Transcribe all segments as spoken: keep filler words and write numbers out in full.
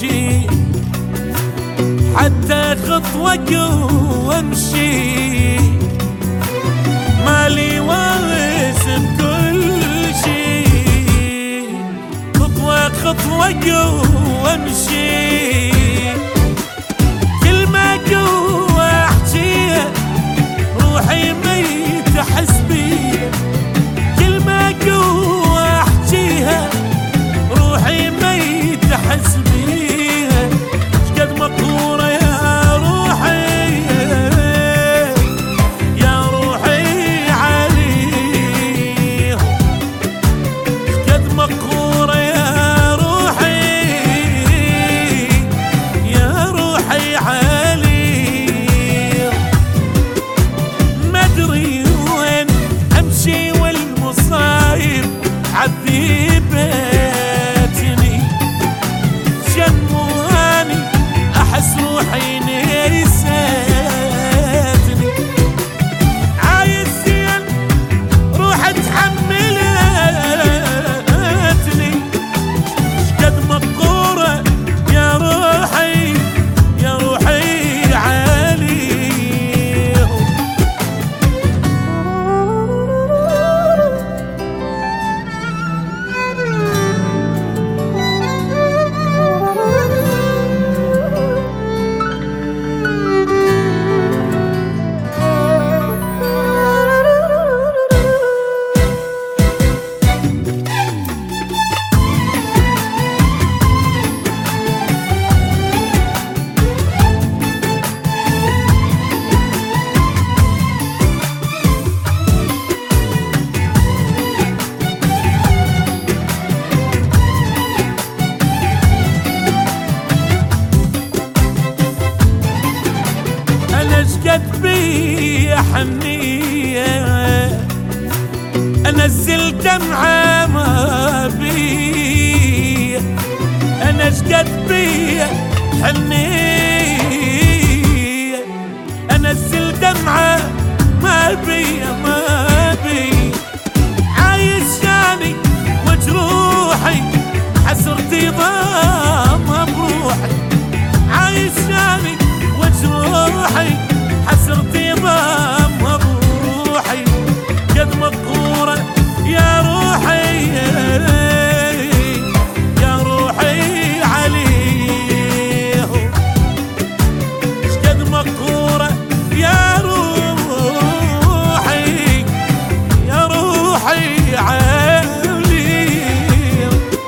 شي، حتى خطوة وامشي مالي وارث بكل شي. خطوة خطوة وامشي كل ما قوة احجيها روحي ميت احس بيها. كل ما قوة احجيها روحي ميت احس بيها. شقد مقهورة يا روحي يا روحي عليه. شقد مقهورة يا روحي يا روحي عليه. ما ادري وين امشي والمصايب عذبتني. شمواني احس روحي نسيتني. عايز زين روح تحملتني. شقد مقهورة يا روحي يا روحي عليه. شقد بي حنية انزل دمعة ما بي. انا شقد بي حنية انزل دمعة ما بي ما بي. عايز شاني وجروحي حسرتي ضام بروحي. عايز شاني وجروحي حسرتي ضام بروحي. قد مقهورة يا روحي يا روحي عليه. شقد مقهورة يا روحي يا روحي عليه.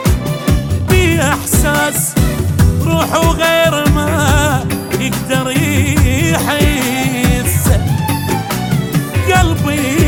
بإحساس روح وغير ما يقدر يحس. قلبي